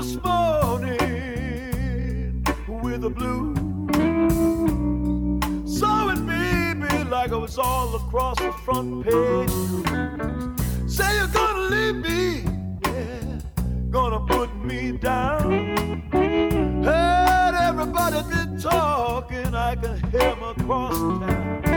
this morning with the blues. Saw it, baby, like I was all across the front page. Say you're gonna leave me, yeah, gonna put me down. Heard everybody been talking, I can hear 'em across town.